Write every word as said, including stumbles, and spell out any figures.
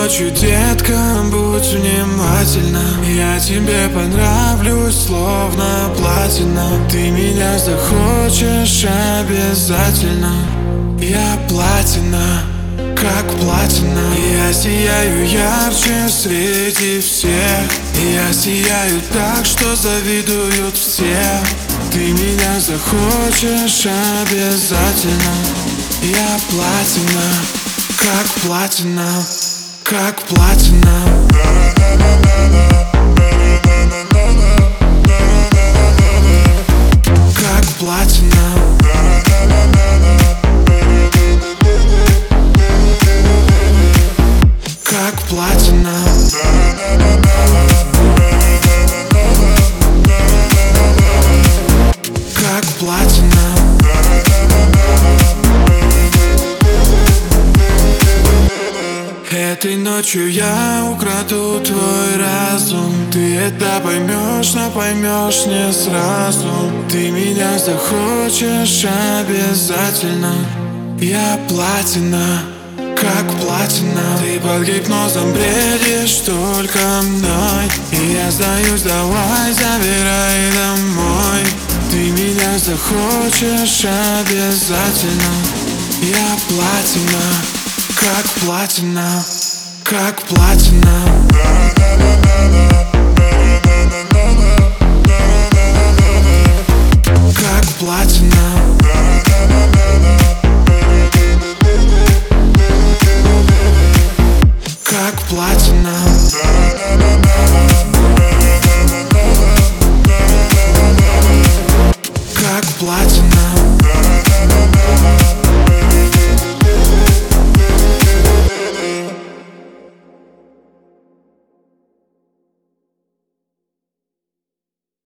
ночью, детка, будь внимательна. Я тебе понравлюсь, словно платина. Ты меня захочешь обязательно. Я платина, как платина. Я сияю ярче среди всех. Я сияю так, что завидуют все. Ты меня захочешь обязательно. Я платина, как платина, как платина. Как платина. Как платина. Как платина. Этой ночью я украду твой разум. Ты это поймешь, но поймешь не сразу. Ты меня захочешь обязательно. Я платина, как платина. Ты под гипнозом бредишь только мной. И я сдаюсь, давай, забирай домой. Ты меня захочешь обязательно. Я платина, как платина, как платина. Как платина. Как платина.